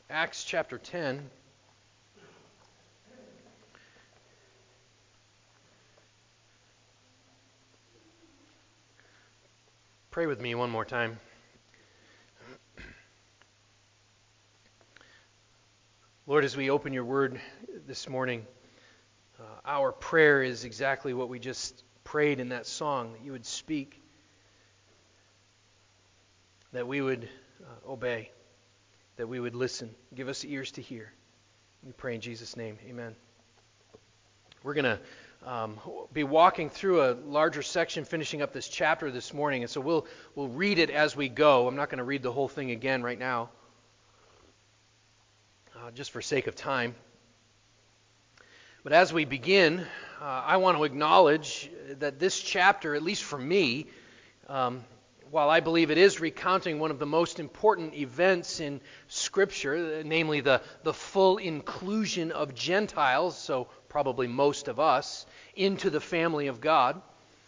Acts chapter 10. Pray with me one more time. Lord, as we open your word this morning, our prayer is exactly what we just prayed in that song, that you would speak, that we would obey, that we would listen. Give us ears to hear. We pray in Jesus' name. Amen. We're going to be walking through a larger section, finishing up this chapter this morning, and so we'll read it as we go. I'm not going to read the whole thing again right now, just for sake of time. But as we begin, I want to acknowledge that this chapter, at least for me, while I believe it is recounting one of the most important events in Scripture, namely the full inclusion of Gentiles, so probably most of us, into the family of God,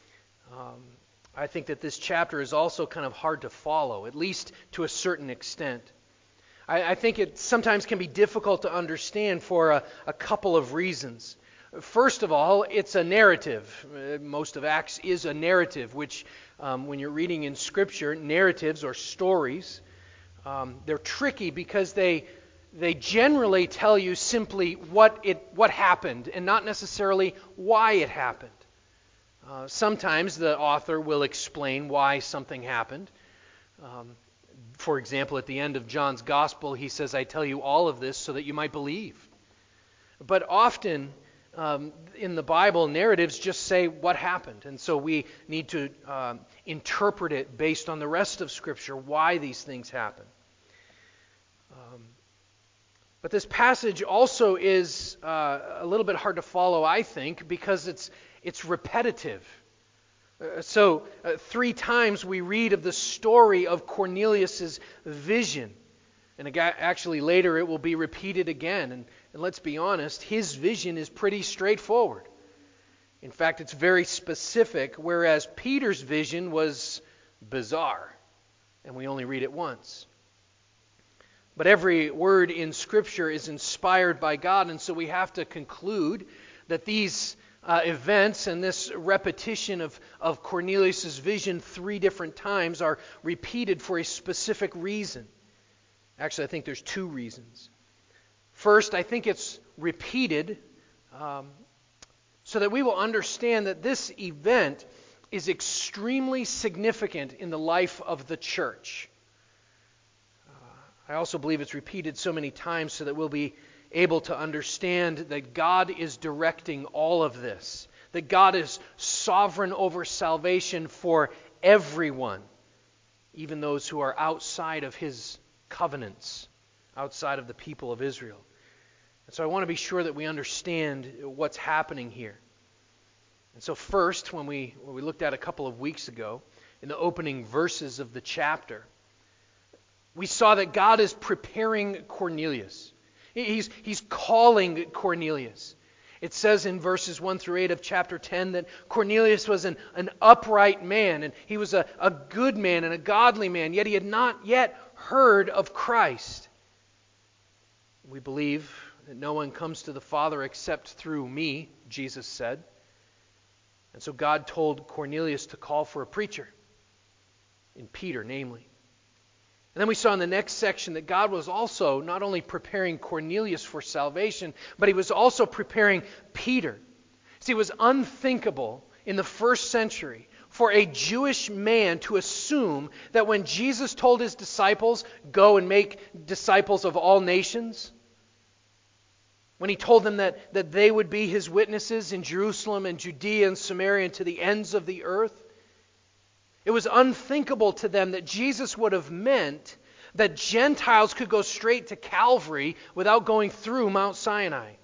I think that this chapter is also kind of hard to follow, at least to a certain extent. I think it sometimes can be difficult to understand for a couple of reasons. First of all, it's a narrative. Most of Acts is a narrative, which when you're reading in Scripture, narratives or stories, they're tricky because they generally tell you simply what happened and not necessarily why it happened. Sometimes the author will explain why something happened. For example, at the end of John's Gospel, he says, "I tell you all of this so that you might believe." But often in the Bible, narratives just say what happened. And so we need to interpret it based on the rest of Scripture, why these things happen. But this passage also is a little bit hard to follow, I think, because it's repetitive. So 3 times we read of the story of Cornelius' vision. And actually later it will be repeated again. And let's be honest, his vision is pretty straightforward. In fact, it's very specific, whereas Peter's vision was bizarre. And we only read it once. But every word in Scripture is inspired by God, and so we have to conclude that these events and this repetition of Cornelius' vision 3 different times are repeated for a specific reason. Actually, I think there's 2 reasons. First, I think it's repeated so that we will understand that this event is extremely significant in the life of the church. I also believe it's repeated so many times so that we'll be able to understand that God is directing all of this, that God is sovereign over salvation for everyone, even those who are outside of His covenants, outside of the people of Israel. And so I want to be sure that we understand what's happening here. And so first, when we looked at a couple of weeks ago, in the opening verses of the chapter, we saw that God is preparing Cornelius. He's calling Cornelius. It says in verses 1 through 8 of chapter 10 that Cornelius was an upright man, and he was a good man and a godly man, yet he had not yet heard of Christ. We believe that no one comes to the Father except through me, Jesus said. And so God told Cornelius to call for a preacher, in Peter namely. And then we saw in the next section that God was also not only preparing Cornelius for salvation, but He was also preparing Peter. See, it was unthinkable in the first century for a Jewish man to assume that when Jesus told His disciples, "Go and make disciples of all nations," when He told them that they would be His witnesses in Jerusalem and Judea and Samaria and to the ends of the earth, it was unthinkable to them that Jesus would have meant that Gentiles could go straight to Calvary without going through Mount Sinai.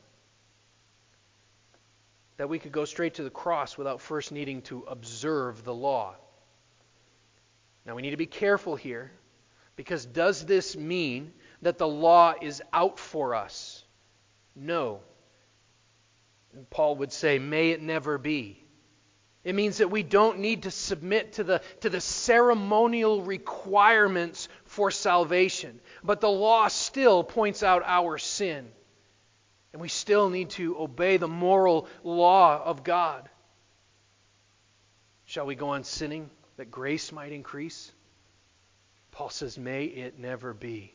That we could go straight to the cross without first needing to observe the law. Now we need to be careful here, because does this mean that the law is out for us? No. And Paul would say, may it never be. It means that we don't need to submit to the ceremonial requirements for salvation. But the law still points out our sin. And we still need to obey the moral law of God. Shall we go on sinning that grace might increase? Paul says, may it never be.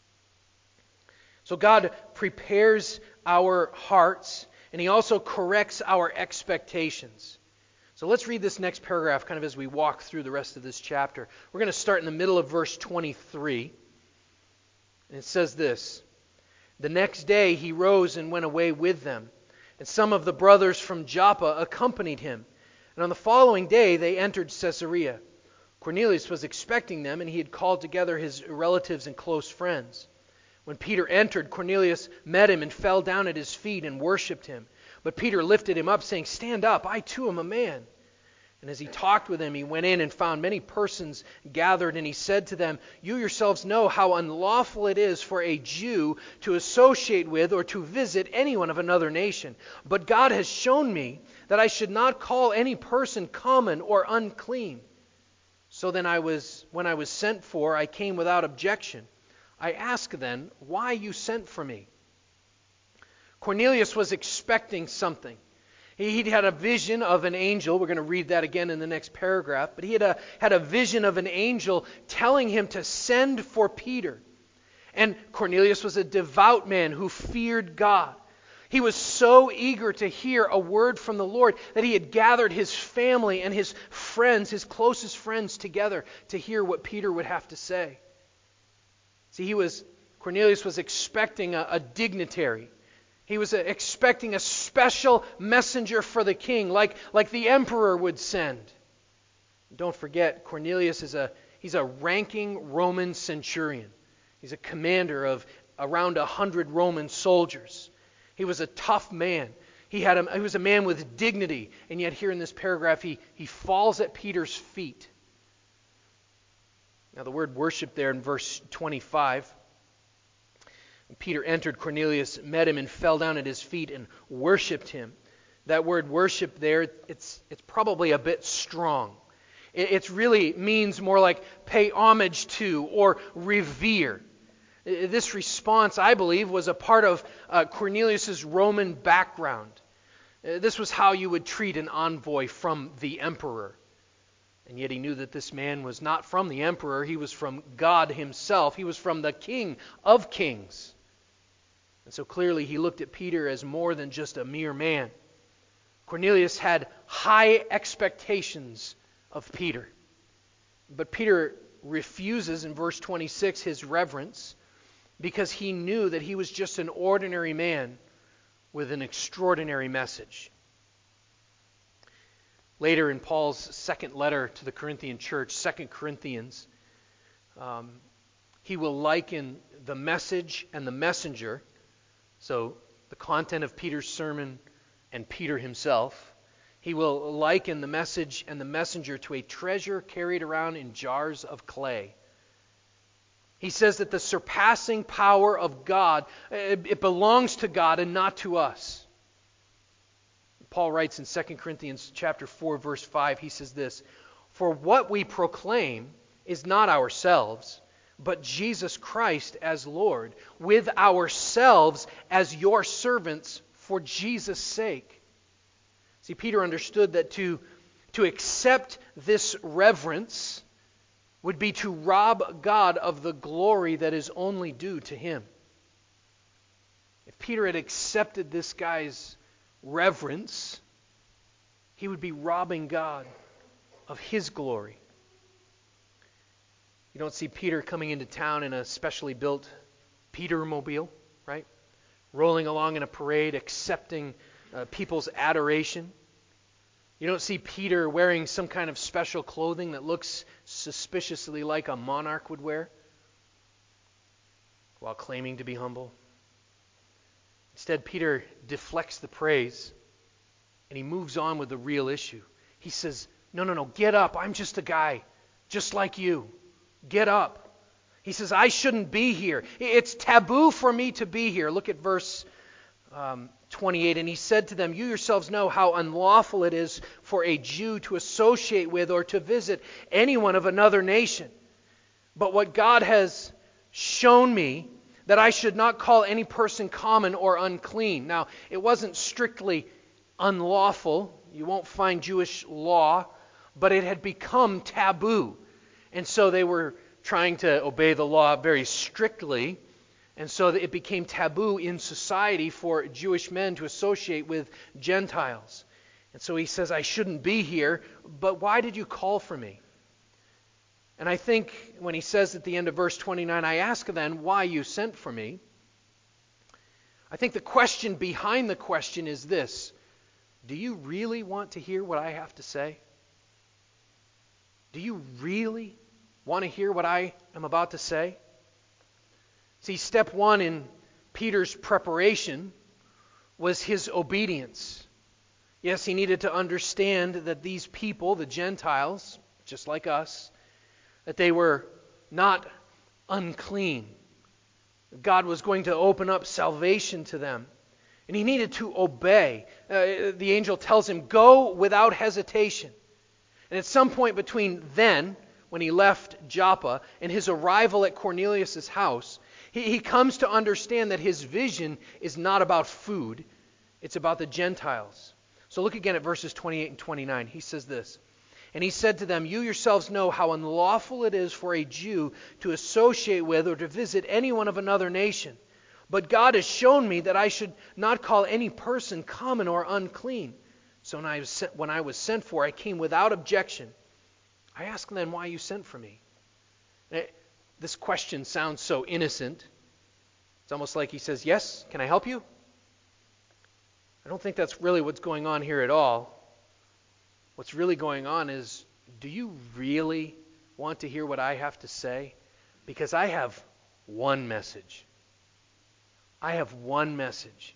So God prepares our hearts, and He also corrects our expectations. So let's read this next paragraph kind of as we walk through the rest of this chapter. We're going to start in the middle of verse 23. And it says this: The next day he rose and went away with them, and some of the brothers from Joppa accompanied him. And on the following day they entered Caesarea. Cornelius was expecting them, and he had called together his relatives and close friends. When Peter entered, Cornelius met him and fell down at his feet and worshipped him. But Peter lifted him up, saying, Stand up, I too am a man. And as he talked with him, he went in and found many persons gathered, and he said to them, You yourselves know how unlawful it is for a Jew to associate with or to visit anyone of another nation. But God has shown me that I should not call any person common or unclean. So then when I was sent for, I came without objection. I ask then, why you sent for me? Cornelius was expecting something. He'd had a vision of an angel. We're going to read that again in the next paragraph. But he had a vision of an angel telling him to send for Peter. And Cornelius was a devout man who feared God. He was so eager to hear a word from the Lord that he had gathered his family and his friends, his closest friends, together to hear what Peter would have to say. See, Cornelius was expecting a dignitary. He was expecting a special messenger for the king, like the emperor would send. Don't forget, Cornelius he's a ranking Roman centurion. He's a commander of around 100 Roman soldiers. He was a tough man. He was a man with dignity, and yet here in this paragraph he falls at Peter's feet. Now the word worship there in verse 25. When Peter entered, Cornelius met him and fell down at his feet and worshipped him. That word worship there, it's probably a bit strong. It really means more like pay homage to or revere. This response, I believe, was a part of Cornelius' Roman background. This was how you would treat an envoy from the emperor. And yet he knew that this man was not from the emperor. He was from God himself. He was from the King of Kings. And so clearly he looked at Peter as more than just a mere man. Cornelius had high expectations of Peter. But Peter refuses in verse 26 his reverence because he knew that he was just an ordinary man with an extraordinary message. Later in Paul's second letter to the Corinthian church, 2 Corinthians, he will liken the message and the messenger, so the content of Peter's sermon and Peter himself, he will liken the message and the messenger to a treasure carried around in jars of clay. He says that the surpassing power of God, it belongs to God and not to us. Paul writes in 2 Corinthians chapter 4, verse 5, he says this, For what we proclaim is not ourselves, but Jesus Christ as Lord, with ourselves as your servants for Jesus' sake. See, Peter understood that to accept this reverence would be to rob God of the glory that is only due to Him. If Peter had accepted this guy's reverence, he would be robbing God of His glory. You don't see Peter coming into town in a specially built Petermobile, right? Rolling along in a parade, accepting people's adoration. You don't see Peter wearing some kind of special clothing that looks suspiciously like a monarch would wear while claiming to be humble. Instead, Peter deflects the praise and he moves on with the real issue. He says, No, get up. I'm just a guy, just like you. Get up. He says, I shouldn't be here. It's taboo for me to be here. Look at verse 28, and he said to them, "You yourselves know how unlawful it is for a Jew to associate with or to visit anyone of another nation. But what God has shown me, that I should not call any person common or unclean." Now, it wasn't strictly unlawful. You won't find Jewish law, but it had become taboo. And so they were trying to obey the law very strictly. And so it became taboo in society for Jewish men to associate with Gentiles. And so he says, "I shouldn't be here, but why did you call for me?" And I think when he says at the end of verse 29, "I ask then why you sent for me," I think the question behind the question is this: do you really want to hear what I have to say? Do you really want to hear what I am about to say? See, step one in Peter's preparation was his obedience. Yes, he needed to understand that these people, the Gentiles, just like us, that they were not unclean. God was going to open up salvation to them. And he needed to obey. The angel tells him, "Go without hesitation." And at some point between then, when he left Joppa, and his arrival at Cornelius' house, he comes to understand that his vision is not about food, it's about the Gentiles. So look again at verses 28 and 29. He says this, "And he said to them, You yourselves know how unlawful it is for a Jew to associate with or to visit anyone of another nation. But God has shown me that I should not call any person common or unclean. So when I was sent for, I came without objection. I ask then why you sent for me." This question sounds so innocent. It's almost like he says, "Yes, can I help you?" I don't think that's really what's going on here at all. What's really going on is, do you really want to hear what I have to say? Because I have one message. I have one message.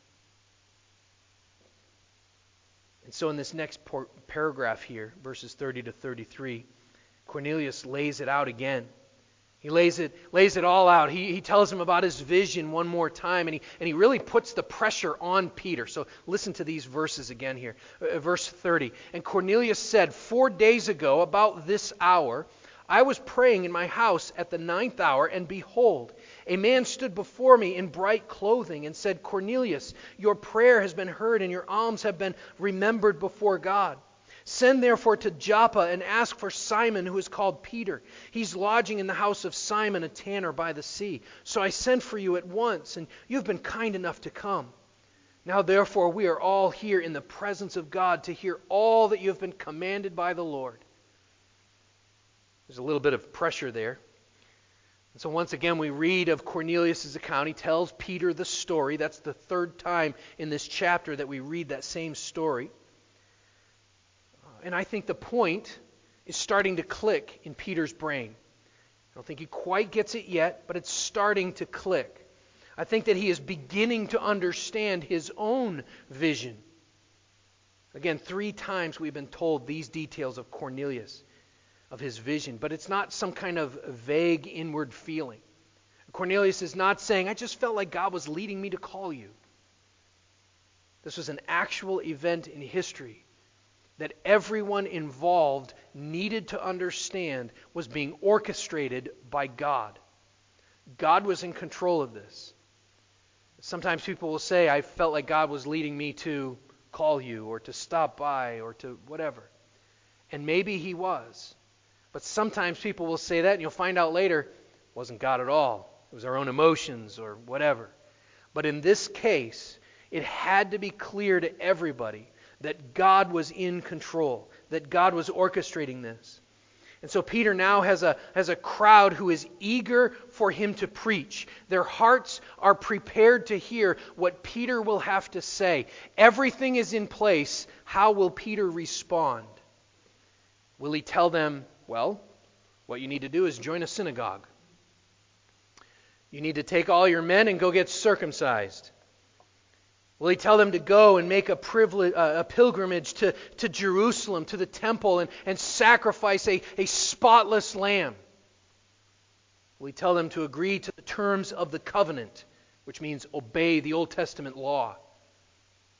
And so in this next paragraph here, verses 30 to 33, Cornelius lays it out again. He lays it all out. He tells him about his vision one more time, and he really puts the pressure on Peter. So listen to these verses again here. Verse 30. "And Cornelius said, 4 days ago, about this hour, I was praying in my house at the 9th hour, and behold, a man stood before me in bright clothing and said, Cornelius, your prayer has been heard, and your alms have been remembered before God. Send therefore to Joppa and ask for Simon, who is called Peter. He's lodging in the house of Simon, a tanner by the sea. So I sent for you at once, and you have been kind enough to come. Now therefore we are all here in the presence of God to hear all that you have been commanded by the Lord." There's a little bit of pressure there. And so once again we read of Cornelius' account. He tells Peter the story. That's the third time in this chapter that we read that same story. And I think the point is starting to click in Peter's brain. I don't think he quite gets it yet, but it's starting to click. I think that he is beginning to understand his own vision. Again, 3 times we've been told these details of Cornelius, of his vision, but it's not some kind of vague inward feeling. Cornelius is not saying, "I just felt like God was leading me to call you." This was an actual event in history that everyone involved needed to understand was being orchestrated by God. God was in control of this. Sometimes people will say, "I felt like God was leading me to call you or to stop by or to whatever." And maybe he was. But sometimes people will say that, and you'll find out later, it wasn't God at all. It was our own emotions or whatever. But in this case, it had to be clear to everybody that God was in control, that God was orchestrating this. And so Peter now has a crowd who is eager for him to preach. Their hearts are prepared to hear what Peter will have to say. Everything is in place. How will Peter respond? Will he tell them, "Well, what you need to do is join a synagogue. You need to take all your men and go get circumcised"? Will he tell them to go and make a pilgrimage to Jerusalem, to the temple, and sacrifice a spotless lamb? Will he tell them to agree to the terms of the covenant, which means obey the Old Testament law?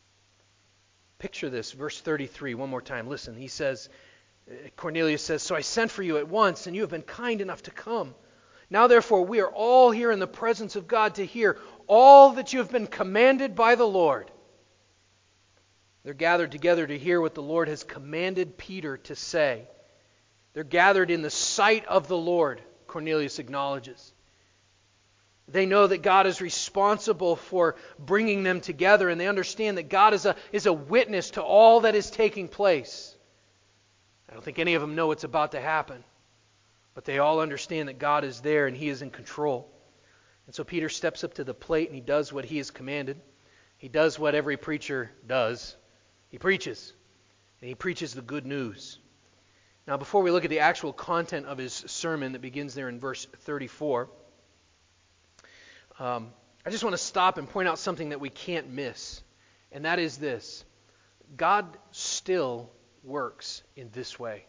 Picture this, verse 33, one more time. Listen, he says, Cornelius says, "So I sent for you at once, and you have been kind enough to come. Now therefore we are all here in the presence of God to hear all that you have been commanded by the Lord." They're gathered together to hear what the Lord has commanded Peter to say. They're gathered in the sight of the Lord, Cornelius acknowledges. They know that God is responsible for bringing them together, and they understand that God is a witness to all that is taking place. I don't think any of them know what's about to happen, but they all understand that God is there and He is in control. And so Peter steps up to the plate and he does what he is commanded. He does what every preacher does. He preaches, and he preaches the good news. Now, before we look at the actual content of his sermon that begins there in verse 34, I just want to stop and point out something that we can't miss, and that is this. God still works in this way.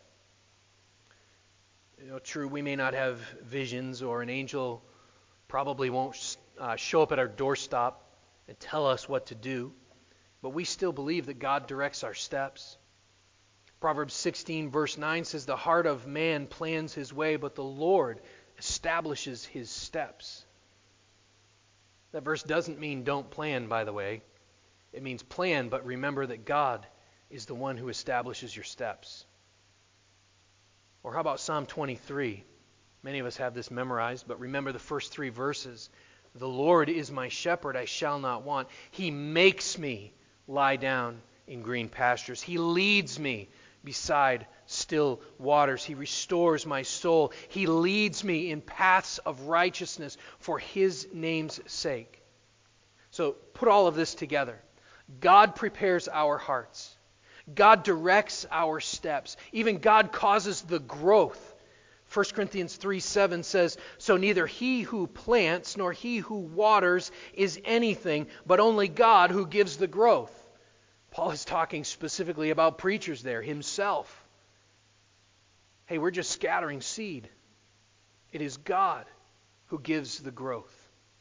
True, we may not have visions, or an angel probably won't show up at our doorstep and tell us what to do, but we still believe that God directs our steps. Proverbs 16 verse 9 says, "The heart of man plans his way, but the Lord establishes his steps." That verse doesn't mean don't plan, by the way. It means plan, but remember that God is the one who establishes your steps. Or how about Psalm 23? Many of us have this memorized, but remember the first 3 verses. "The Lord is my shepherd, I shall not want. He makes me lie down in green pastures. He leads me beside still waters. He restores my soul. He leads me in paths of righteousness for His name's sake." So put all of this together. God prepares our hearts. God directs our steps. Even God causes the growth. 1 Corinthians 3:7 says, "So neither he who plants nor he who waters is anything, but only God who gives the growth." Paul is talking specifically about preachers there, himself. Hey, we're just scattering seed. It is God who gives the growth.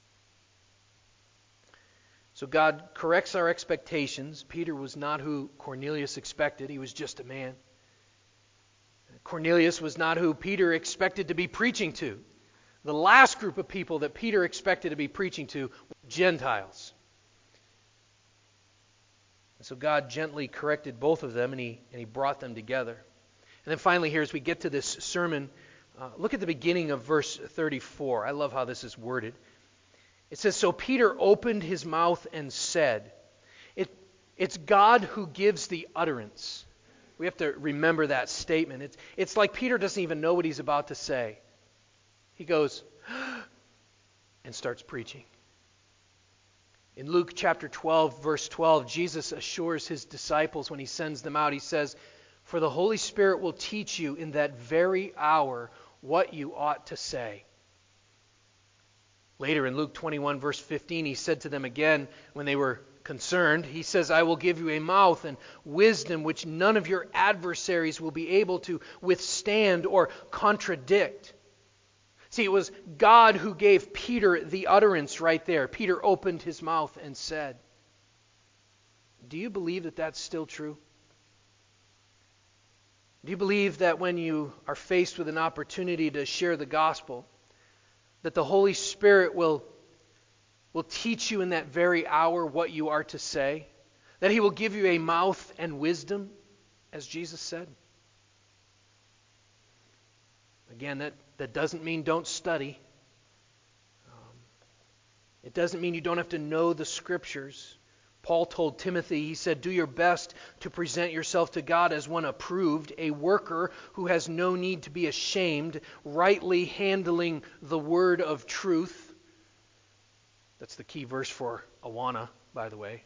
So God corrects our expectations. Peter was not who Cornelius expected. He was just a man. Cornelius was not who Peter expected to be preaching to. The last group of people that Peter expected to be preaching to were Gentiles. And so God gently corrected both of them, and he brought them together. And then finally here, as we get to this sermon, look at the beginning of verse 34. I love how this is worded. It says, "So Peter opened his mouth and said." It's God who gives the utterance. We have to remember that statement. It's like Peter doesn't even know what he's about to say. He goes and starts preaching. In Luke chapter 12, verse 12, Jesus assures his disciples when he sends them out, he says, "For the Holy Spirit will teach you in that very hour what you ought to say." Later in Luke 21, verse 15, he said to them again when they were concerned, he says, "I will give you a mouth and wisdom which none of your adversaries will be able to withstand or contradict." See, it was God who gave Peter the utterance right there. Peter opened his mouth and said. Do you believe that that's still true? Do you believe that when you are faced with an opportunity to share the gospel, that the Holy Spirit will teach you in that very hour what you are to say? That He will give you a mouth and wisdom, as Jesus said? Again, that doesn't mean don't study. It doesn't mean you don't have to know the Scriptures. Paul told Timothy, he said, "Do your best to present yourself to God as one approved, a worker who has no need to be ashamed, rightly handling the word of truth." That's the key verse for Awana, by the way.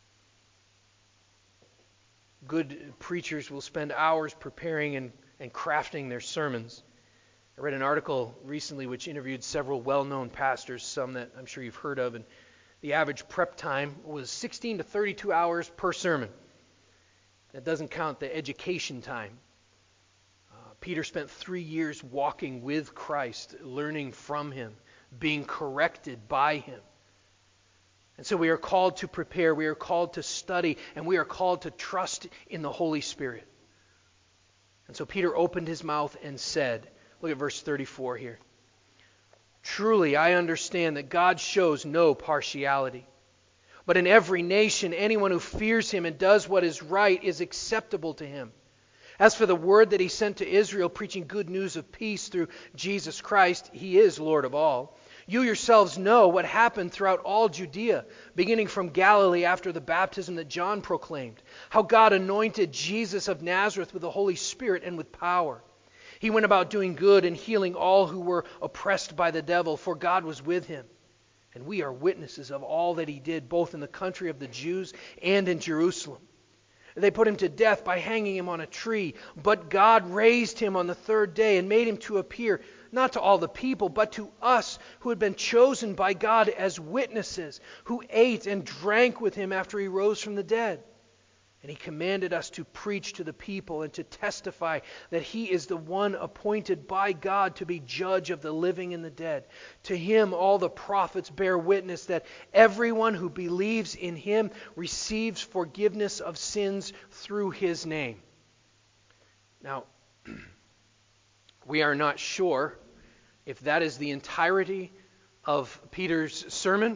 Good preachers will spend hours preparing and crafting their sermons. I read an article recently which interviewed several well-known pastors, some that I'm sure you've heard of, and the average prep time was 16 to 32 hours per sermon. That doesn't count the education time. Peter spent 3 years walking with Christ, learning from Him, being corrected by Him. And so we are called to prepare, we are called to study, and we are called to trust in the Holy Spirit. And so Peter opened his mouth and said, look at verse 34 here. Truly, I understand that God shows no partiality. But in every nation, anyone who fears him and does what is right is acceptable to him. As for the word that he sent to Israel, preaching good news of peace through Jesus Christ, he is Lord of all. You yourselves know what happened throughout all Judea, beginning from Galilee after the baptism that John proclaimed, how God anointed Jesus of Nazareth with the Holy Spirit and with power. He went about doing good and healing all who were oppressed by the devil, for God was with him. And we are witnesses of all that he did, both in the country of the Jews and in Jerusalem. They put him to death by hanging him on a tree, but God raised him on the third day and made him to appear, not to all the people, but to us who had been chosen by God as witnesses, who ate and drank with him after he rose from the dead. And he commanded us to preach to the people and to testify that he is the one appointed by God to be judge of the living and the dead. To him all the prophets bear witness that everyone who believes in him receives forgiveness of sins through his name. Now, we are not sure if that is the entirety of Peter's sermon,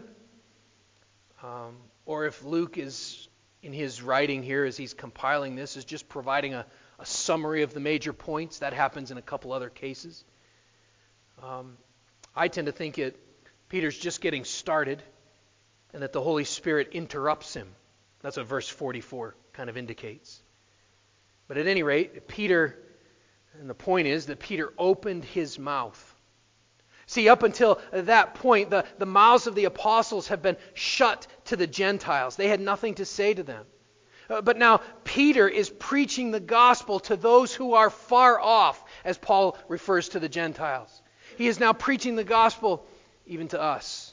or if Luke is, in his writing here as he's compiling this, is just providing a summary of the major points. That happens in a couple other cases. I tend to think Peter's just getting started and that the Holy Spirit interrupts him. That's what verse 44 kind of indicates. But at any rate, Peter, and the point is that Peter opened his mouth. See, up until that point, the mouths of the apostles have been shut to the Gentiles. They had nothing to say to them. But now Peter is preaching the gospel to those who are far off, as Paul refers to the Gentiles. He is now preaching the gospel even to us,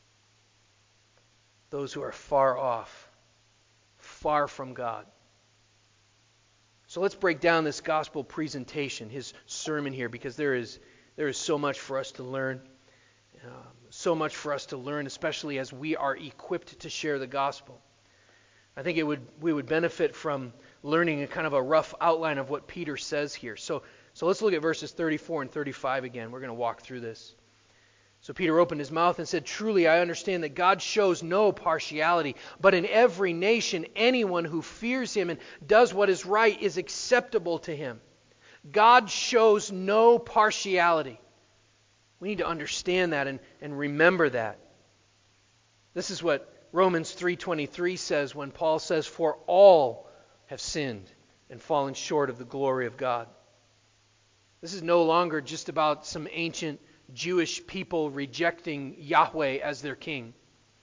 those who are far off, far from God. So let's break down this gospel presentation, his sermon here, because there is so much for us to learn. So much for us to learn, especially as we are equipped to share the gospel. I think we would benefit from learning a kind of a rough outline of what Peter says here. So let's look at verses 34 and 35 again. We're going to walk through this. So Peter opened his mouth and said, Truly I understand that God shows no partiality, but in every nation anyone who fears him and does what is right is acceptable to him. God shows no partiality. We need to understand that and remember that. This is what Romans 3:23 says when Paul says, For all have sinned and fallen short of the glory of God. This is no longer just about some ancient Jewish people rejecting Yahweh as their king.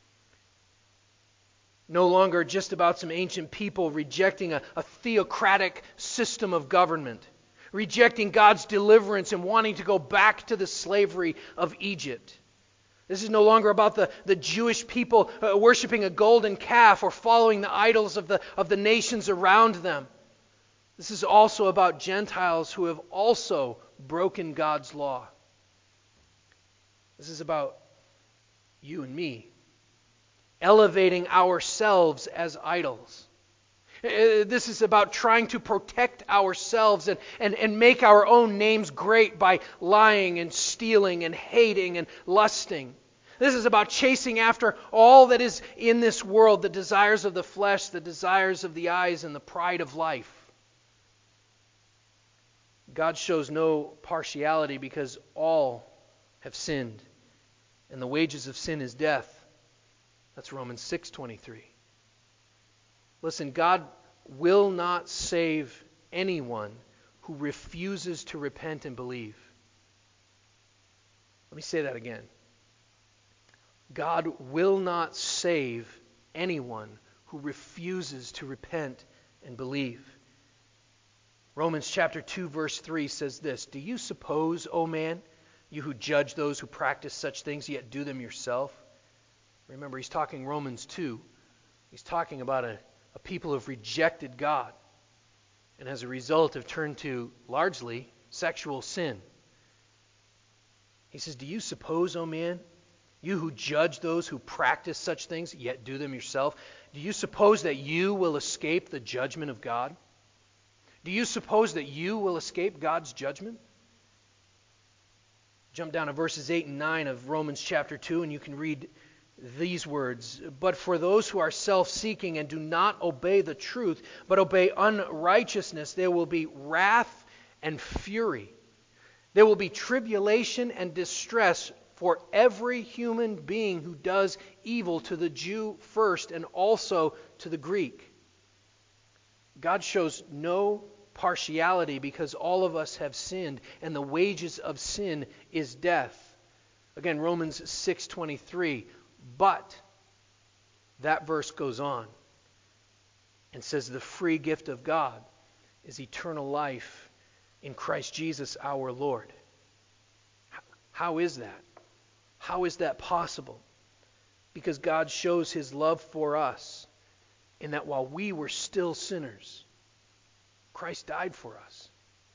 No longer just about some ancient people rejecting a theocratic system of government, rejecting God's deliverance and wanting to go back to the slavery of Egypt. This is no longer about the Jewish people worshiping a golden calf or following the idols of the nations around them. This is also about Gentiles who have also broken God's law. This is about you and me elevating ourselves as idols. This is about trying to protect ourselves and make our own names great by lying and stealing and hating and lusting. This is about chasing after all that is in this world, the desires of the flesh, the desires of the eyes, and the pride of life. God shows no partiality because all have sinned, and the wages of sin is death. That's Romans 6:23. Listen, God will not save anyone who refuses to repent and believe. Let me say that again. God will not save anyone who refuses to repent and believe. Romans chapter 2 verse 3 says this, Do you suppose, O man, you who judge those who practice such things, yet do them yourself? Remember, he's talking Romans 2. He's talking about a people who have rejected God and as a result have turned to largely sexual sin. He says, Do you suppose, O man, You who judge those who practice such things, yet do them yourself, do you suppose that you will escape the judgment of God? Do you suppose that you will escape God's judgment? Jump down to verses 8 and 9 of Romans chapter 2, and you can read these words. But for those who are self-seeking and do not obey the truth, but obey unrighteousness, there will be wrath and fury. There will be tribulation and distress for every human being who does evil, to the Jew first and also to the Greek. God shows no partiality because all of us have sinned, and the wages of sin is death. Again, Romans 6:23. But that verse goes on and says the free gift of God is eternal life in Christ Jesus our Lord. How is that? How is that possible? Because God shows His love for us in that while we were still sinners, Christ died for us.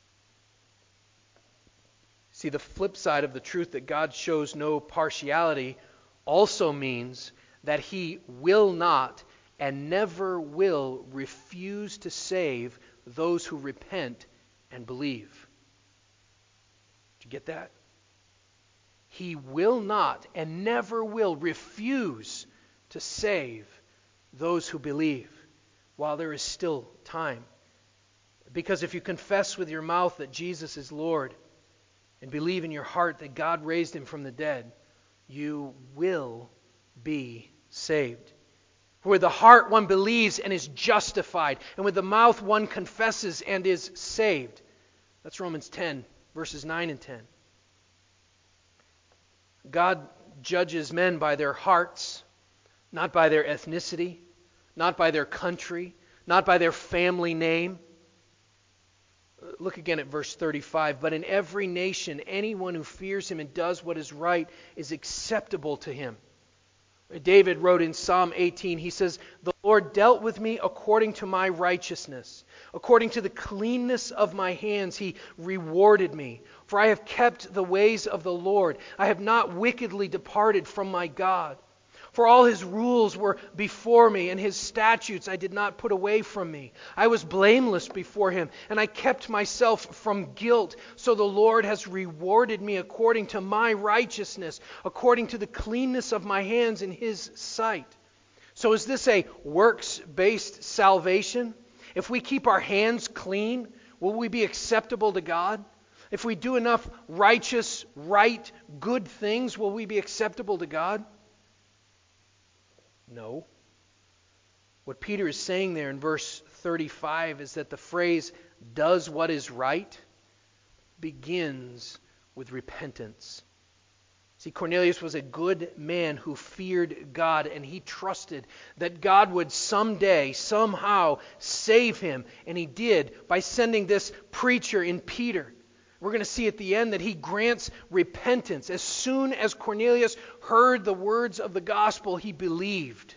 See, the flip side of the truth that God shows no partiality also means that He will not and never will refuse to save those who repent and believe. Did you get that? He will not and never will refuse to save those who believe while there is still time. Because if you confess with your mouth that Jesus is Lord and believe in your heart that God raised Him from the dead, you will be saved. For with the heart one believes and is justified, and with the mouth one confesses and is saved. That's Romans 10, verses 9 and 10. God judges men by their hearts, not by their ethnicity, not by their country, not by their family name. Look again at verse 35. But in every nation, anyone who fears Him and does what is right is acceptable to Him. David wrote in Psalm 18, he says, "The Lord dealt with me according to my righteousness. According to the cleanness of my hands, He rewarded me. For I have kept the ways of the Lord. I have not wickedly departed from my God. For all His rules were before me, and His statutes I did not put away from me. I was blameless before Him, and I kept myself from guilt. So the Lord has rewarded me according to my righteousness, according to the cleanness of my hands in His sight." So is this a works-based salvation? If we keep our hands clean, will we be acceptable to God? If we do enough righteous, right, good things, will we be acceptable to God? No. What Peter is saying there in verse 35 is that the phrase, "does what is right," begins with repentance. See, Cornelius was a good man who feared God, and he trusted that God would someday, somehow, save him. And He did by sending this preacher in Peter. We're going to see at the end that He grants repentance. As soon as Cornelius heard the words of the gospel, he believed.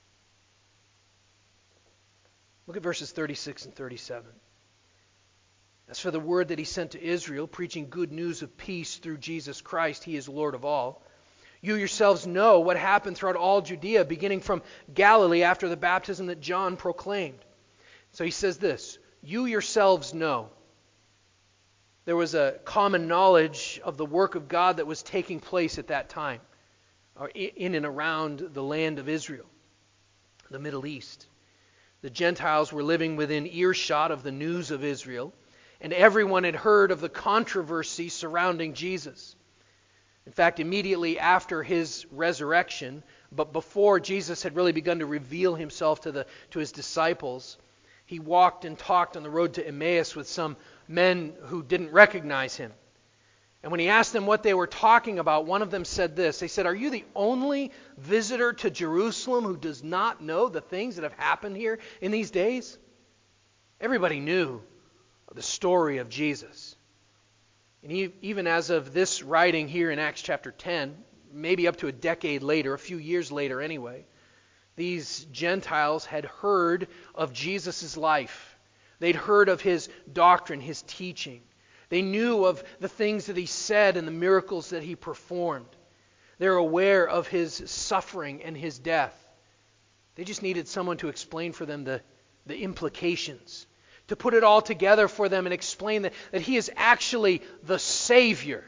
Look at verses 36 and 37. As for the word that He sent to Israel, preaching good news of peace through Jesus Christ, He is Lord of all. You yourselves know what happened throughout all Judea, beginning from Galilee after the baptism that John proclaimed. So he says this, you yourselves know. There was a common knowledge of the work of God that was taking place at that time, or in and around the land of Israel, the Middle East. The Gentiles were living within earshot of the news of Israel, and everyone had heard of the controversy surrounding Jesus. In fact, immediately after His resurrection, but before Jesus had really begun to reveal Himself to His disciples, He walked and talked on the road to Emmaus with some men who didn't recognize Him. And when He asked them what they were talking about, one of them said this. They said, "Are you the only visitor to Jerusalem who does not know the things that have happened here in these days?" Everybody knew the story of Jesus. And even as of this writing here in Acts chapter 10, maybe up to a decade later, a few years later anyway, these Gentiles had heard of Jesus' life. They'd heard of His doctrine, His teaching. They knew of the things that He said and the miracles that He performed. They're aware of his suffering and his death. They just needed someone to explain for them the implications, to put it all together for them and explain that he is actually the Savior.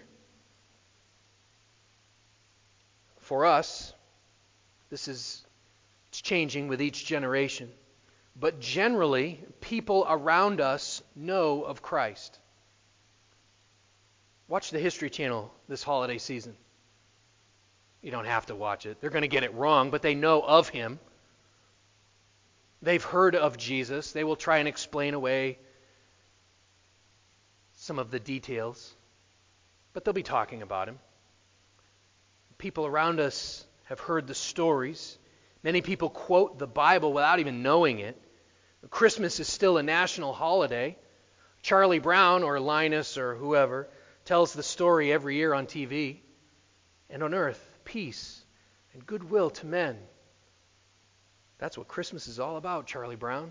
For us, it's changing with each generation. But generally, people around us know of Christ. Watch the History Channel this holiday season. You don't have to watch it. They're going to get it wrong, but they know of him. They've heard of Jesus. They will try and explain away some of the details, but they'll be talking about him. People around us have heard the stories. Many people quote the Bible without even knowing it. Christmas is still a national holiday. Charlie Brown or Linus or whoever tells the story every year on TV. And on earth, peace and goodwill to men. That's what Christmas is all about, Charlie Brown.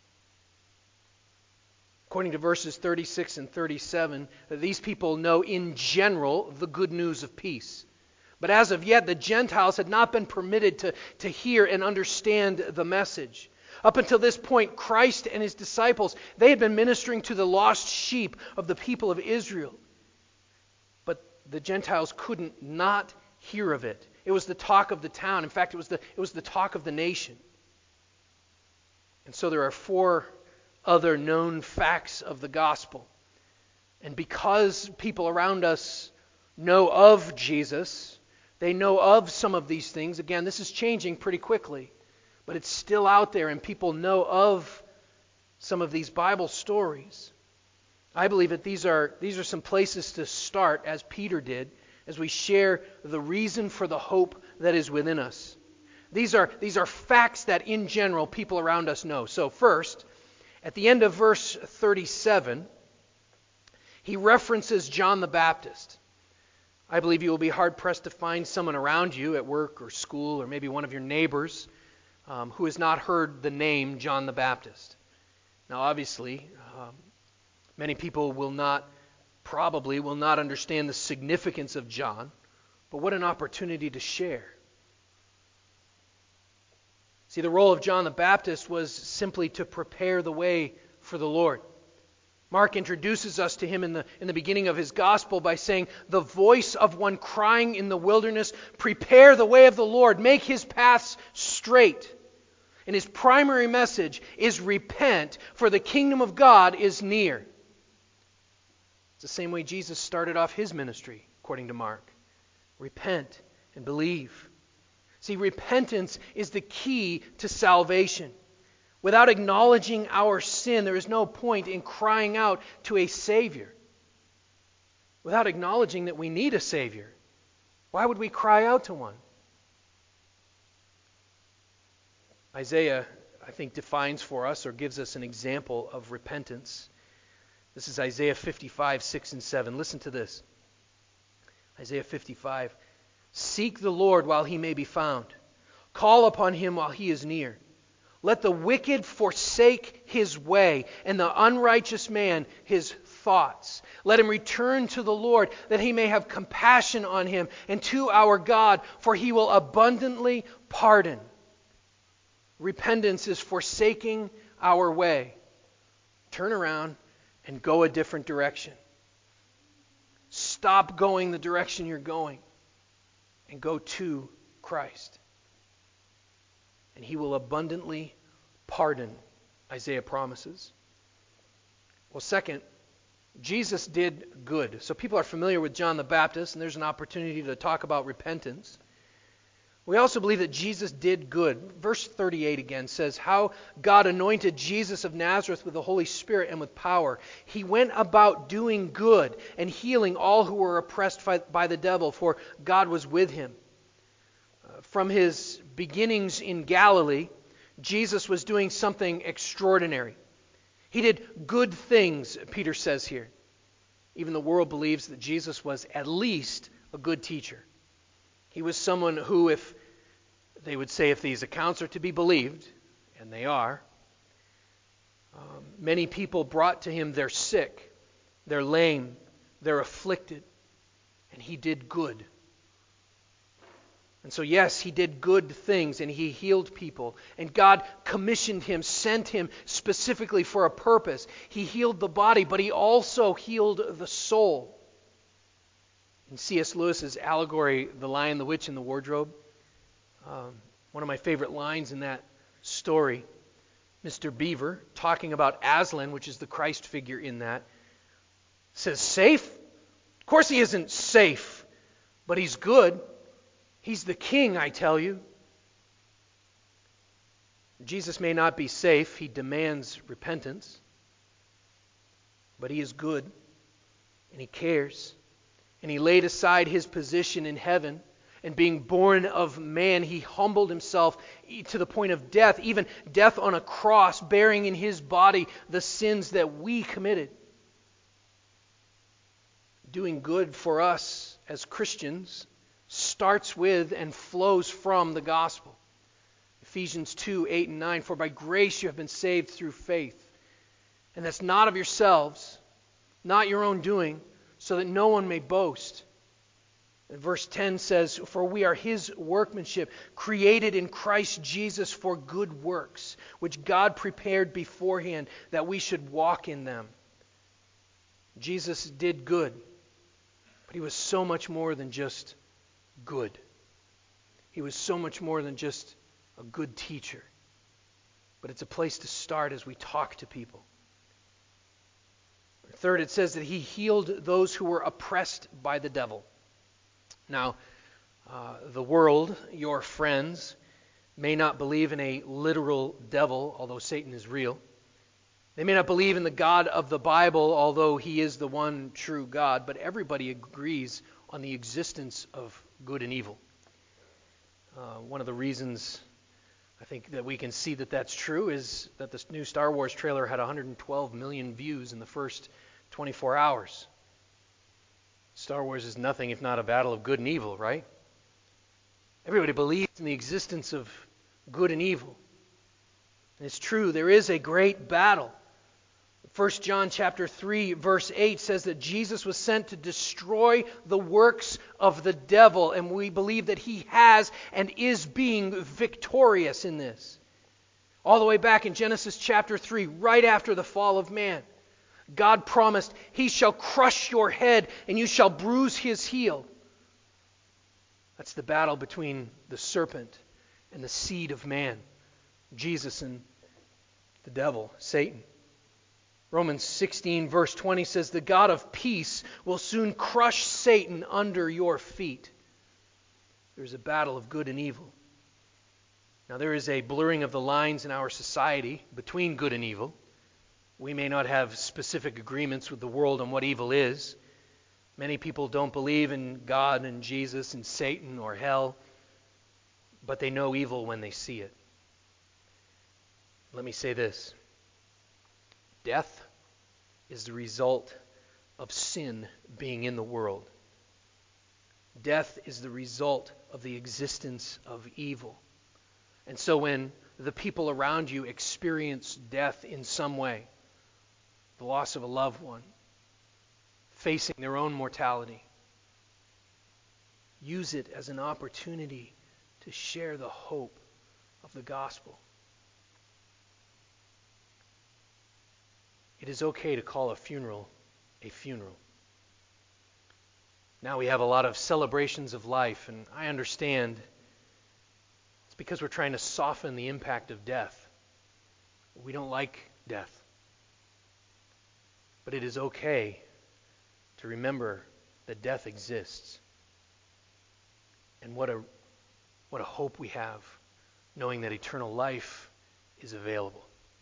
According to verses 36 and 37, these people know in general the good news of peace. But as of yet, the Gentiles had not been permitted to hear and understand the message. Up until this point, Christ and his disciples, they had been ministering to the lost sheep of the people of Israel. But the Gentiles couldn't not hear of it. It was the talk of the town. In fact, it was the talk of the nation. And so there are 4 other known facts of the gospel. And because people around us know of Jesus, they know of some of these things. Again, this is changing pretty quickly, but it's still out there, and people know of some of these Bible stories. I believe that these are some places to start, as Peter did, as we share the reason for the hope that is within us. These are facts that, in general, people around us know. So first, at the end of verse 37, he references John the Baptist. I believe you will be hard-pressed to find someone around you at work or school or maybe one of your neighbors who has not heard the name John the Baptist. Now, obviously, many people probably will not understand the significance of John, but what an opportunity to share. See, the role of John the Baptist was simply to prepare the way for the Lord. Mark introduces us to him in the beginning of his gospel by saying, "The voice of one crying in the wilderness, prepare the way of the Lord, make his paths straight." And his primary message is repent, for the kingdom of God is near. It's the same way Jesus started off his ministry, according to Mark. Repent and believe. See, repentance is the key to salvation. Without acknowledging our sin, there is no point in crying out to a Savior. Without acknowledging that we need a Savior, why would we cry out to one? Isaiah, I think, defines for us or gives us an example of repentance. This is Isaiah 55, 6 and 7. Listen to this. Isaiah 55. "Seek the Lord while he may be found. Call upon him while he is near. Let the wicked forsake his way, and the unrighteous man his thoughts. Let him return to the Lord, that he may have compassion on him, and to our God, for he will abundantly pardon." Repentance is forsaking our way. Turn around and go a different direction. Stop going the direction you're going and go to Christ. And he will abundantly pardon, Isaiah promises. Well, second, Jesus did good. So people are familiar with John the Baptist, and there's an opportunity to talk about repentance. We also believe that Jesus did good. Verse 38 again says, "How God anointed Jesus of Nazareth with the Holy Spirit and with power. He went about doing good and healing all who were oppressed by the devil, for God was with him." From his beginnings in Galilee, Jesus was doing something extraordinary. He did good things, Peter says here. Even the world believes that Jesus was at least a good teacher. He was someone who, if these accounts are to be believed, and they are, many people brought to him their sick, their lame, their afflicted, and he did good. And so, yes, he did good things and he healed people. And God commissioned him, sent him specifically for a purpose. He healed the body, but he also healed the soul. In C.S. Lewis's allegory, The Lion, the Witch, and the Wardrobe, one of my favorite lines in that story, Mr. Beaver, talking about Aslan, which is the Christ figure in that, says, safe? Of course he isn't safe, but he's good. He's the king, I tell you. Jesus may not be safe. He demands repentance. But he is good, and he cares. And he laid aside his position in heaven, and being born of man, he humbled himself to the point of death, even death on a cross, bearing in his body the sins that we committed. Doing good for us as Christians starts with and flows from the gospel. Ephesians 2:8-9, for by grace you have been saved through faith. And that's not of yourselves, not your own doing, so that no one may boast. And verse 10 says, for we are his workmanship, created in Christ Jesus for good works, which God prepared beforehand that we should walk in them. Jesus did good, but he was so much more than just good. He was so much more than just a good teacher. But it's a place to start as we talk to people. Third, it says that he healed those who were oppressed by the devil. Now, the world, your friends, may not believe in a literal devil, although Satan is real. They may not believe in the God of the Bible, although he is the one true God, but everybody agrees on the existence of good and evil. One of the reasons I think that we can see that that's true is that this new Star Wars trailer had 112 million views in the first 24 hours. Star Wars is nothing if not a battle of good and evil, right? Everybody believes in the existence of good and evil. And it's true, there is a great battle. 1 John chapter 3, verse 8 says that Jesus was sent to destroy the works of the devil, and we believe that he has and is being victorious in this. All the way back in Genesis chapter 3, right after the fall of man, God promised, he shall crush your head and you shall bruise his heel. That's the battle between the serpent and the seed of man, Jesus and the devil, Satan. Romans 16 verse 20 says, the God of peace will soon crush Satan under your feet. There's a battle of good and evil. Now there is a blurring of the lines in our society between good and evil. We may not have specific agreements with the world on what evil is. Many people don't believe in God and Jesus and Satan or hell, but they know evil when they see it. Let me say this. Death is the result of sin being in the world. Death is the result of the existence of evil. And so when the people around you experience death in some way, the loss of a loved one, facing their own mortality, use it as an opportunity to share the hope of the gospel. It is okay to call a funeral a funeral. Now we have a lot of celebrations of life, and I understand it's because we're trying to soften the impact of death. We don't like death. But it is okay to remember that death exists. And what a hope we have, knowing that eternal life is available.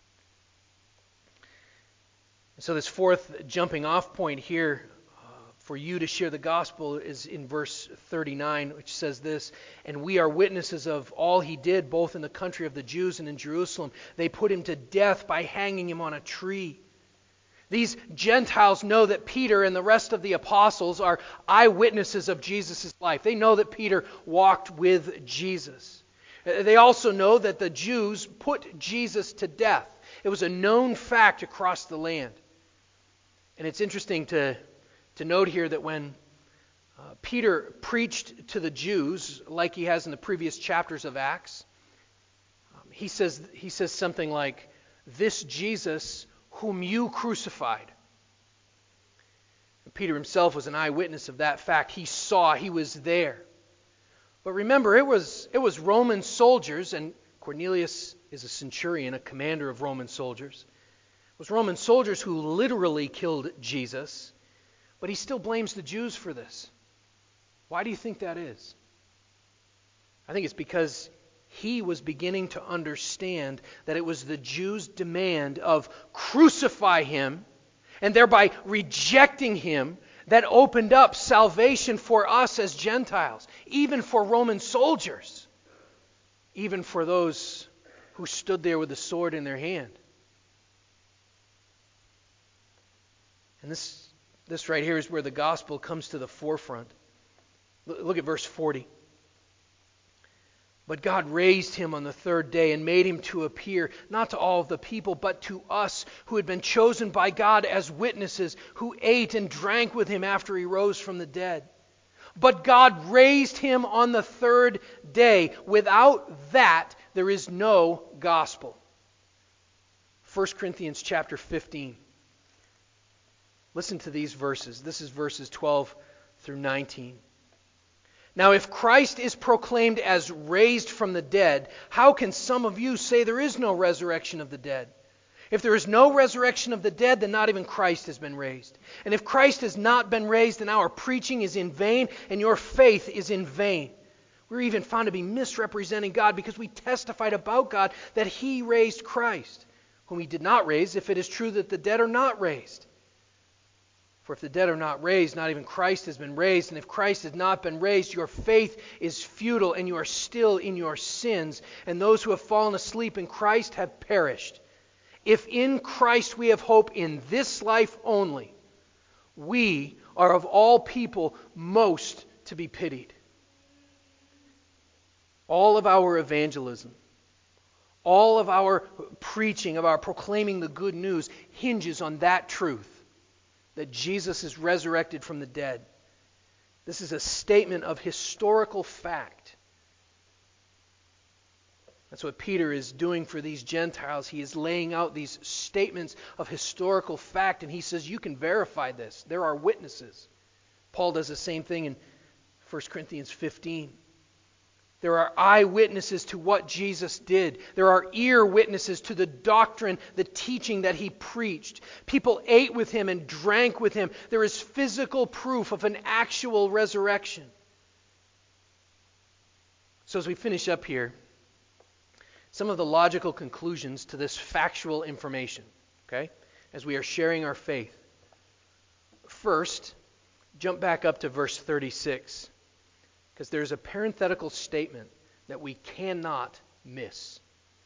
So this fourth jumping off point here for you to share the gospel is in verse 39, which says this, and we are witnesses of all he did, both in the country of the Jews and in Jerusalem. They put him to death by hanging him on a tree. These Gentiles know that Peter and the rest of the apostles are eyewitnesses of Jesus' life. They know that Peter walked with Jesus. They also know that the Jews put Jesus to death. It was a known fact across the land. And it's interesting to note here that when Peter preached to the Jews like he has in the previous chapters of Acts. He says something like, "This Jesus whom you crucified." Peter himself was an eyewitness of that fact. He saw, he was there. But remember, it was Roman soldiers, and Cornelius is a centurion, a commander of Roman soldiers. It was Roman soldiers who literally killed Jesus, but he still blames the Jews for this. Why do you think that is? I think it's because he was beginning to understand that it was the Jews' demand of crucify him, and thereby rejecting him, that opened up salvation for us as Gentiles, even for Roman soldiers, even for those who stood there with the sword in their hand. And this right here is where the gospel comes to the forefront. Look at verse 40. But God raised him on the third day and made him to appear, not to all of the people, but to us who had been chosen by God as witnesses, who ate and drank with him after he rose from the dead. But God raised him on the third day. Without that, there is no gospel. 1 Corinthians chapter 15. Listen to these verses. This is verses 12 through 19. Now, if Christ is proclaimed as raised from the dead, how can some of you say there is no resurrection of the dead? If there is no resurrection of the dead, then not even Christ has been raised. And if Christ has not been raised, then our preaching is in vain, and your faith is in vain. We're even found to be misrepresenting God because we testified about God that He raised Christ, whom He did not raise, if it is true that the dead are not raised. For if the dead are not raised, not even Christ has been raised. And if Christ has not been raised, your faith is futile, and you are still in your sins. And those who have fallen asleep in Christ have perished. If in Christ we have hope in this life only, we are of all people most to be pitied. All of our evangelism, all of our preaching, of our proclaiming the good news, hinges on that truth. That Jesus is resurrected from the dead. This is a statement of historical fact. That's what Peter is doing for these Gentiles. He is laying out these statements of historical fact, and he says, you can verify this. There are witnesses. Paul does the same thing in 1 Corinthians 15. There are eyewitnesses to what Jesus did. There are ear witnesses to the doctrine, the teaching that He preached. People ate with Him and drank with Him. There is physical proof of an actual resurrection. So as we finish up here, some of the logical conclusions to this factual information, okay, as we are sharing our faith. First, jump back up to verse 36. Because there's a parenthetical statement that we cannot miss.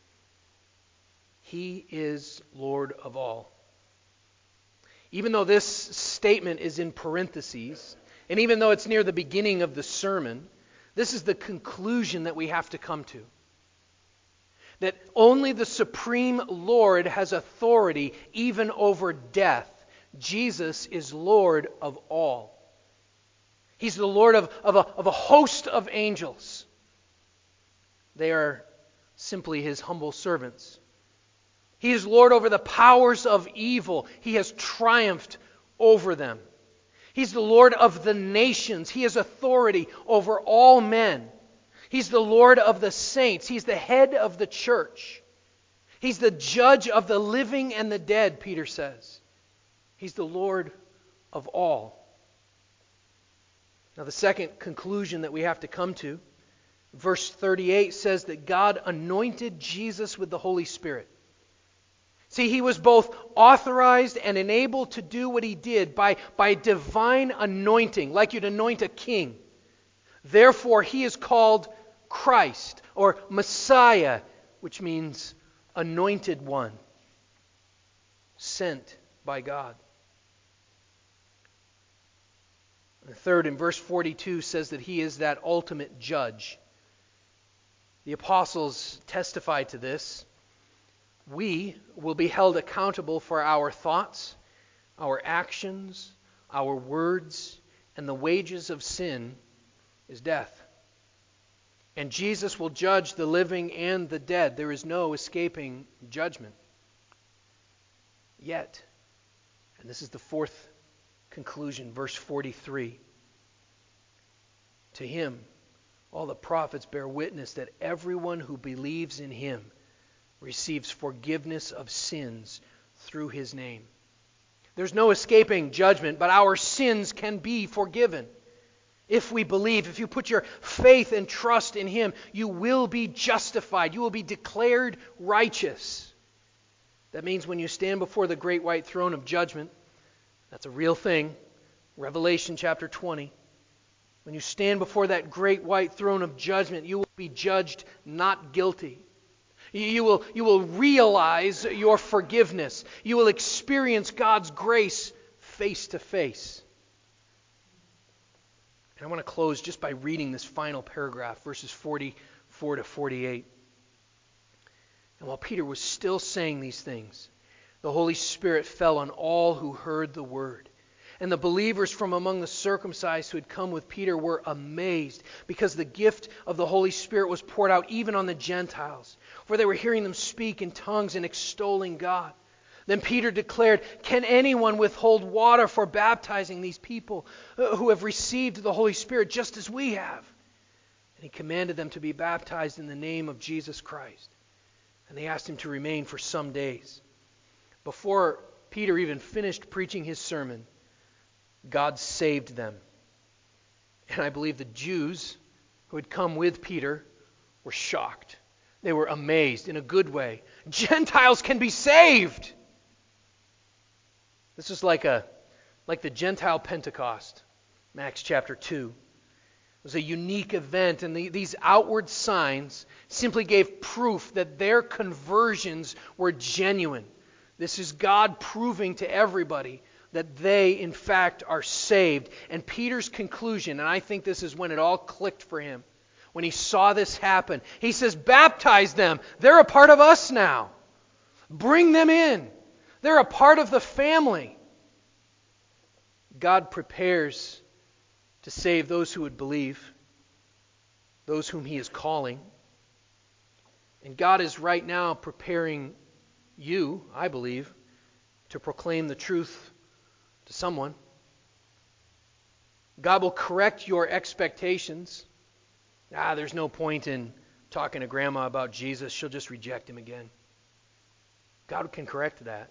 He is Lord of all. Even though this statement is in parentheses, and even though it's near the beginning of the sermon, this is the conclusion that we have to come to. That only the supreme Lord has authority even over death. Jesus is Lord of all. He's the Lord of a host of angels. They are simply His humble servants. He is Lord over the powers of evil. He has triumphed over them. He's the Lord of the nations. He has authority over all men. He's the Lord of the saints. He's the head of the church. He's the judge of the living and the dead, Peter says. He's the Lord of all. Now, the second conclusion that we have to come to, verse 38 says that God anointed Jesus with the Holy Spirit. See, He was both authorized and enabled to do what He did by divine anointing, like you'd anoint a king. Therefore, He is called Christ, or Messiah, which means anointed one, sent by God. The third, in verse 42, says that He is that ultimate judge. The apostles testify to this. We will be held accountable for our thoughts, our actions, our words, And the wages of sin is death. And Jesus will judge the living and the dead. There is no escaping judgment. Yet, and this is the fourth conclusion, verse 43. To him, all the prophets bear witness that everyone who believes in him receives forgiveness of sins through his name. There's no escaping judgment, but our sins can be forgiven. If we believe, if you put your faith and trust in him, you will be justified. You will be declared righteous. That means when you stand before the great white throne of judgment, that's a real thing, Revelation chapter 20. When you stand before that great white throne of judgment, you will be judged not guilty. You will realize your forgiveness. You will experience God's grace face to face. And I want to close just by reading this final paragraph, verses 44 to 48. And while Peter was still saying these things, the Holy Spirit fell on all who heard the word. And the believers from among the circumcised who had come with Peter were amazed, because the gift of the Holy Spirit was poured out even on the Gentiles, for they were hearing them speak in tongues and extolling God. Then Peter declared, "Can anyone withhold water for baptizing these people who have received the Holy Spirit just as we have?" And he commanded them to be baptized in the name of Jesus Christ. And they asked him to remain for some days. Before Peter even finished preaching his sermon, God saved them. And I believe the Jews who had come with Peter were shocked. They were amazed in a good way. Gentiles can be saved! This is like the Gentile Pentecost, in Acts chapter 2. It was a unique event, and these outward signs simply gave proof that their conversions were genuine. This is God proving to everybody that they, in fact, are saved. And Peter's conclusion, and I think this is when it all clicked for him, when he saw this happen, he says, baptize them. They're a part of us now. Bring them in. They're a part of the family. God prepares to save those who would believe, those whom he is calling. And God is right now preparing you, I believe, to proclaim the truth to someone. God will correct your expectations. There's no point in talking to grandma about Jesus. She'll just reject him again. God can correct that.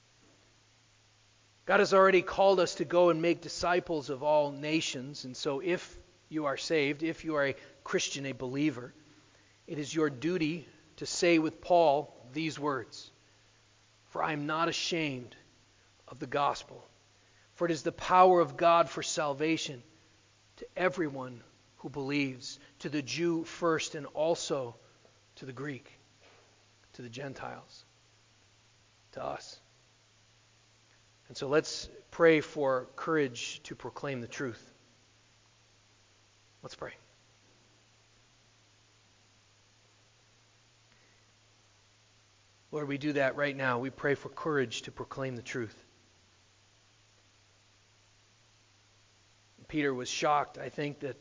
God has already called us to go and make disciples of all nations. And so if you are saved, if you are a Christian, a believer, it is your duty to say with Paul these words: "For I am not ashamed of the gospel, for it is the power of God for salvation to everyone who believes, to the Jew first and also to the Greek, to the Gentiles, to us." And so let's pray for courage to proclaim the truth. Let's pray. Lord, we do that right now. We pray for courage to proclaim the truth. Peter was shocked, I think, that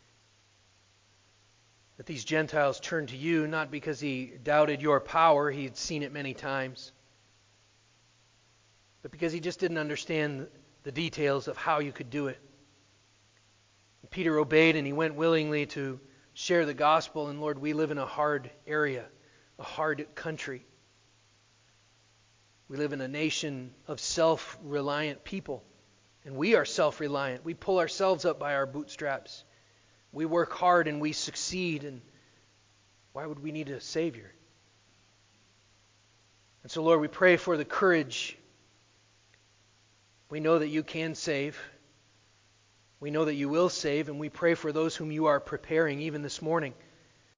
these Gentiles turned to you, not because he doubted your power, he had seen it many times, but because he just didn't understand the details of how you could do it. And Peter obeyed, and he went willingly to share the gospel. And Lord, we live in a hard area, a hard country. We live in a nation of self-reliant people. And we are self-reliant. We pull ourselves up by our bootstraps. We work hard and we succeed. And why would we need a Savior? And so, Lord, we pray for the courage. We know that you can save. We know that you will save. And we pray for those whom you are preparing even this morning.